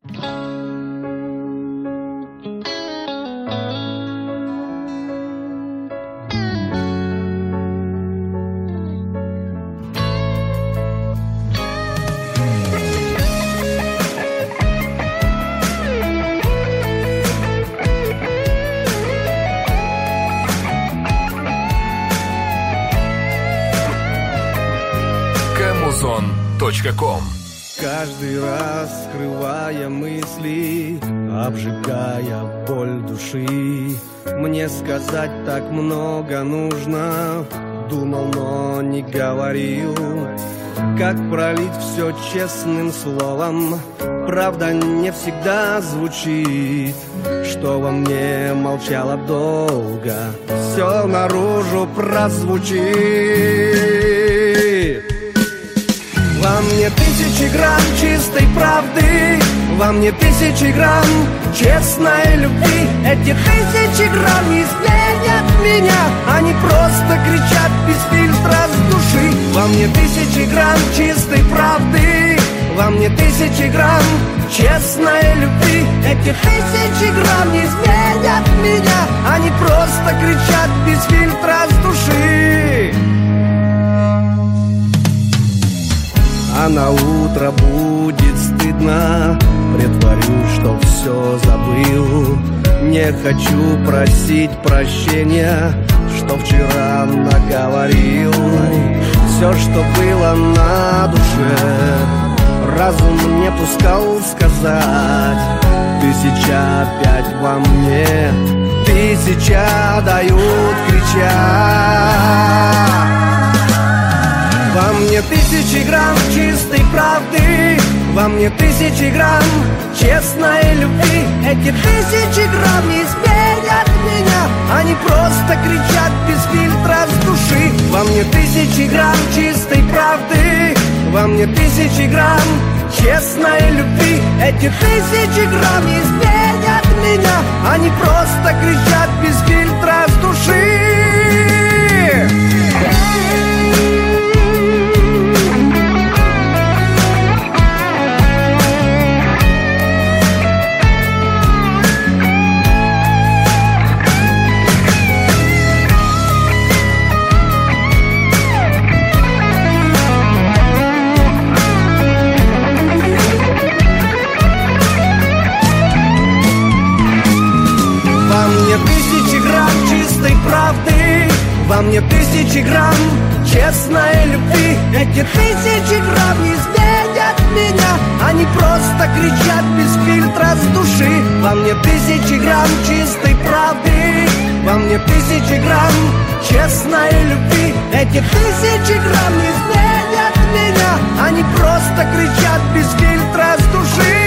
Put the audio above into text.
Ком. Каждый раз скрывая мысли, обжигая боль души, мне сказать так много нужно. Думал, но не говорил. Как пролить все честным словом, правда не всегда звучит. Что во мне молчало долго, все наружу прозвучит. Во мне 1000 грамм чистой правды, во мне 1000 грамм честной любви. Эти 1000 грамм не изменят меня, они просто кричат без фильтра с души. Во мне 1000 грамм чистой правды, во мне 1000 грамм честной любви. Эти 1000 грамм не изменят меня, они просто кричат без фильтра с души. А на утро будет стыдно, притворюсь, что все забыл. Не хочу просить прощения, что вчера наговорил. Все, что было на душе, разум не пускал сказать. 1000 опять во мне, 1000 дают кричать. Во мне 1000 грамм чистой правды, во мне 1000 грамм честной любви. Эти 1000 грамм не изменят меня, они просто кричат без фильтра с души. Во мне 1000 грамм чистой правды, во мне 1000 грамм честной любви. Эти 1000 грамм не изменят меня, они просто кричат без фильтра с души. Во мне 1000 грамм честной любви. Эти 1000 грамм не изменят меня, они просто кричат без фильтра с души. Во мне 1000 грамм чистой правды, во мне 1000 грамм честной любви. Эти 1000 грамм не изменят меня, они просто кричат без фильтра с души.